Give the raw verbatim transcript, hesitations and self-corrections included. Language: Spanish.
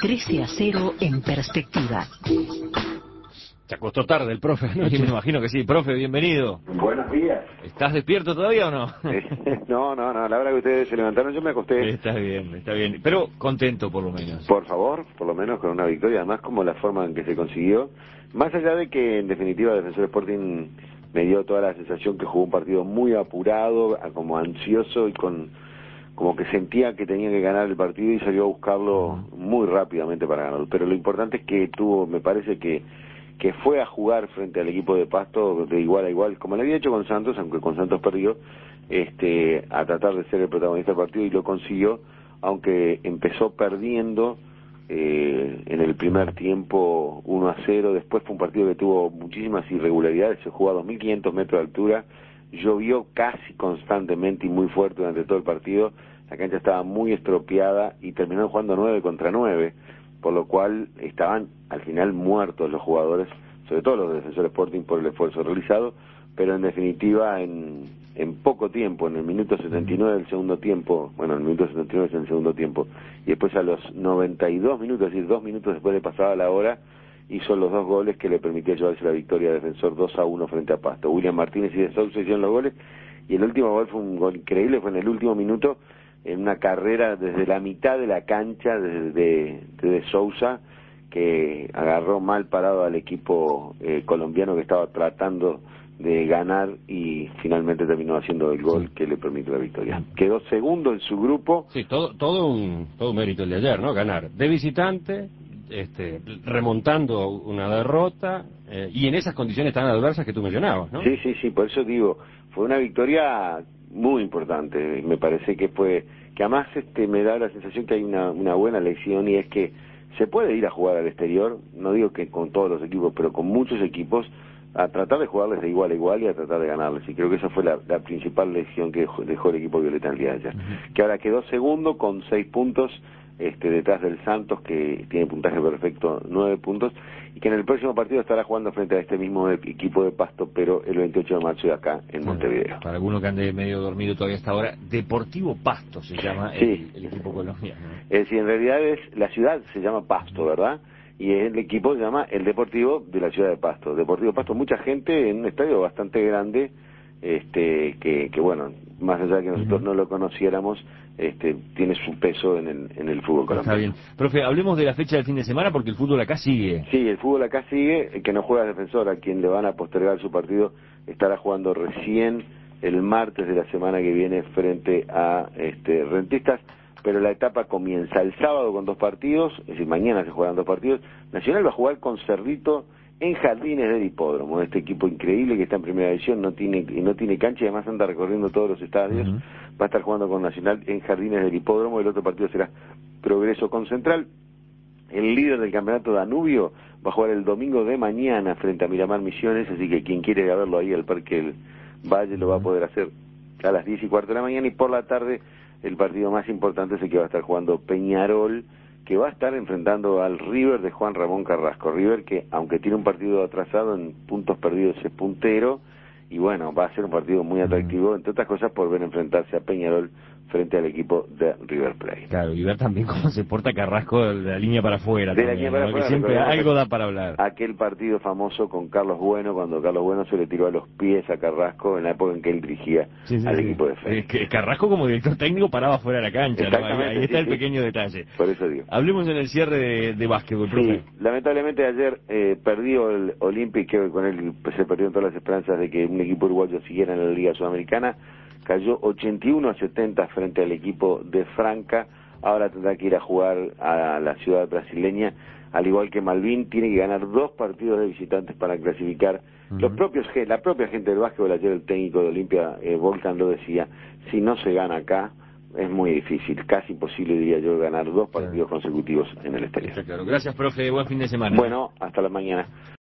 trece a cero en perspectiva. Se acostó tarde el profe anoche, me imagino que sí. Profe, bienvenido. Buenos días. ¿Estás despierto todavía o no? no, no, no, a la hora que ustedes se levantaron yo me acosté. Está bien, está bien. Pero contento por lo menos. Por favor, por lo menos con una victoria, además como la forma en que se consiguió. Más allá de que en definitiva Defensor Sporting me dio toda la sensación que jugó un partido muy apurado, como ansioso y con como que sentía que tenía que ganar el partido y salió a buscarlo muy rápidamente para ganarlo. Pero lo importante es que tuvo, me parece que que fue a jugar frente al equipo de Pasto de igual a igual, como lo había hecho con Santos, aunque con Santos perdió, este, a tratar de ser el protagonista del partido, y lo consiguió, aunque empezó perdiendo eh, en el primer tiempo uno a cero, después fue un partido que tuvo muchísimas irregularidades, se jugó a dos mil quinientos metros de altura, llovió casi constantemente y muy fuerte durante todo el partido, la cancha estaba muy estropeada y terminó jugando nueve contra nueve, por lo cual estaban al final muertos los jugadores, sobre todo los de Defensor Sporting por el esfuerzo realizado, pero en definitiva en, en poco tiempo, en el minuto setenta y nueve del segundo tiempo, bueno, el minuto setenta y nueve es el segundo tiempo, y después a los noventa y dos minutos, es decir, dos minutos después de pasada la hora, hizo los dos goles que le permitía llevarse la victoria a Defensor dos a uno frente a Pasto. William Martínez y De Sousa hicieron los goles, y el último gol fue un gol increíble, fue en el último minuto, en una carrera desde la mitad de la cancha de De, de, de Sousa, que agarró mal parado al equipo eh, colombiano que estaba tratando de ganar y finalmente terminó haciendo el gol, sí, que le permitió la victoria. Quedó segundo en su grupo. Sí, todo todo un todo un mérito el de ayer, ¿no? Ganar de visitante, este, remontando una derrota eh, y en esas condiciones tan adversas que tú mencionabas, ¿no? Sí, sí, sí, por eso digo, fue una victoria muy importante. Me parece que fue, que además este me da la sensación que hay una, una buena lección, y es que se puede ir a jugar al exterior, no digo que con todos los equipos, pero con muchos equipos, a tratar de jugarles de igual a igual y a tratar de ganarles, y creo que esa fue la, la principal lección que dejó, dejó el equipo violeta el día de ayer. Uh-huh. Que ahora quedó segundo con seis puntos, este, detrás del Santos, que tiene puntaje perfecto, nueve puntos, y que en el próximo partido estará jugando frente a este mismo equipo de Pasto, pero el veintiocho de marzo de acá en Montevideo. Para alguno que ande medio dormido todavía hasta ahora, Deportivo Pasto se llama sí. el, el equipo colombiano. Es decir, en realidad es la ciudad se llama Pasto, ¿verdad? Y el equipo se llama el Deportivo de la ciudad de Pasto. Deportivo Pasto, mucha gente en un estadio bastante grande, este, que, que bueno, más allá de que nosotros uh-huh. no lo conociéramos, este, tiene su peso en el, en el fútbol colombiano. Está bien. Profe, hablemos de la fecha del fin de semana porque el fútbol acá sigue. Sí, el fútbol acá sigue, el que no juega Defensor, a quien le van a postergar su partido, estará jugando recién el martes de la semana que viene frente a este, Rentistas, pero la etapa comienza el sábado con dos partidos, es decir, mañana se juegan dos partidos. Nacional va a jugar con Cerrito en Jardines del Hipódromo, este equipo increíble que está en primera división, no tiene no tiene cancha y además anda recorriendo todos los estadios. Uh-huh. Va a estar jugando con Nacional en Jardines del Hipódromo. El otro partido será Progreso con Central. El líder del campeonato, Danubio, va a jugar el domingo de mañana frente a Miramar Misiones, así que quien quiere ir a verlo ahí al Parque El Valle lo va a poder hacer a las diez y cuarto de la mañana, y por la tarde el partido más importante es el que va a estar jugando Peñarol, que va a estar enfrentando al River de Juan Ramón Carrasco. River que, aunque tiene un partido atrasado en puntos perdidos, es puntero, y bueno, va a ser un partido muy atractivo, entre otras cosas por ver enfrentarse a Peñarol frente al equipo de River Plate. Claro, y ver también cómo se porta Carrasco de la línea para afuera. De también, la línea para ¿no? afuera, que siempre algo da para hablar. Aquel partido famoso con Carlos Bueno, cuando Carlos Bueno se le tiró a los pies a Carrasco en la época en que él dirigía sí, sí, al sí. equipo de Fénix. Eh, Carrasco como director técnico paraba fuera de la cancha, ¿no? Ahí, ahí está sí, el sí. pequeño detalle. Por eso digo. Hablemos en el cierre de, de básquetbol, profe. Sí, lamentablemente ayer eh, perdió el Olympic, que con él pues, se perdieron todas las esperanzas de que un equipo uruguayo siguiera en la Liga Sudamericana. Cayó ochenta y uno a setenta frente al equipo de Franca. Ahora tendrá que ir a jugar a la ciudad brasileña, al igual que Malvin, tiene que ganar dos partidos de visitantes para clasificar. Uh-huh. Los propios, la propia gente del básquetbol, ayer el técnico de Olimpia, eh, Volcan, lo decía, si no se gana acá, es muy difícil, casi imposible, diría yo, ganar dos partidos claro. consecutivos en el exterior. Claro. Gracias, profe, buen fin de semana. Bueno, hasta la mañana.